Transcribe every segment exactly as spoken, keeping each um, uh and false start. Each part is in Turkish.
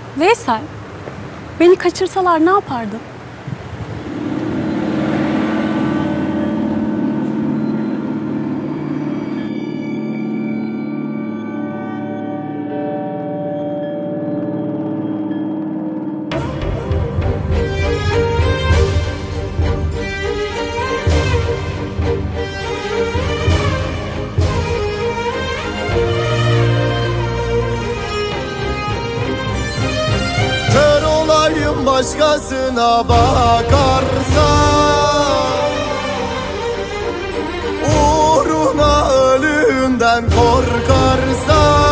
Veysel, beni kaçırsalar ne yapardın? Kör olayım başkasına bakarsa, uğruna ölümden korkarsa.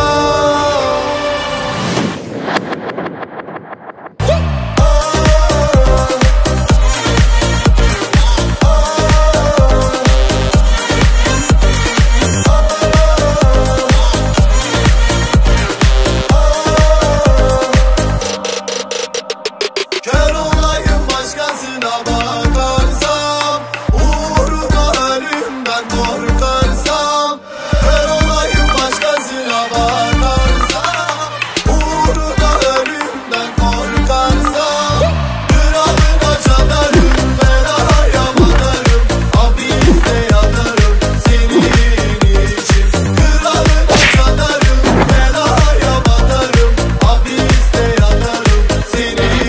Kör olayım başkasına bakarsam, uğruna ölümden korkarsam. Kör olayım başkasına bakarsam, uğruna ölümden korkarsam. Kralına çalarım, belaya batarım, hapiste yatarım senin için. Kralına çalarım, belaya batarım, hapiste yatarım senin için.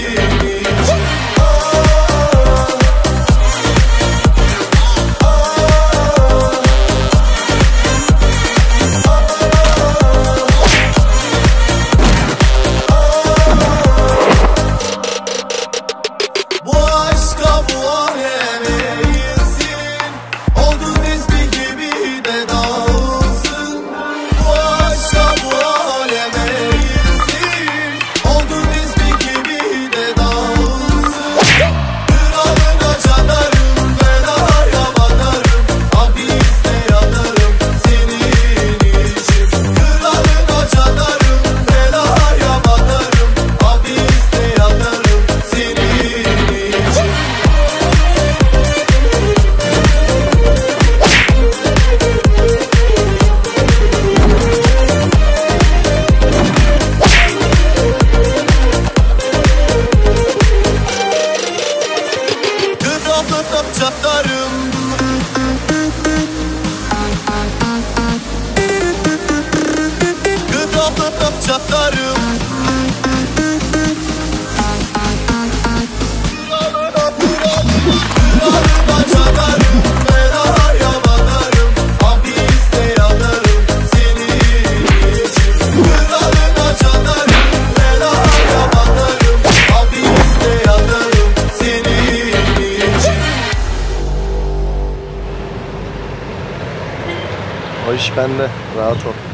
Bu aşka bu aleme girsin, oldu tesbih gibi de dağılsın. Bu aşka bu aleme girsin, oldu tesbih gibi de dağılsın. Kralına çalarım, belaya batarım, hapiste yatarım senin için. Kralına çalarım, belaya batarım, hapiste yatarım senin için. Kralına çalarım, kralına çalarım. Kralına, kralına, kralına çalarım, belaya batarım, hapiste yatarım senin için. Kralına çalarım, belaya batarım, hapiste yatarım senin için. O iş bende, rahat ol.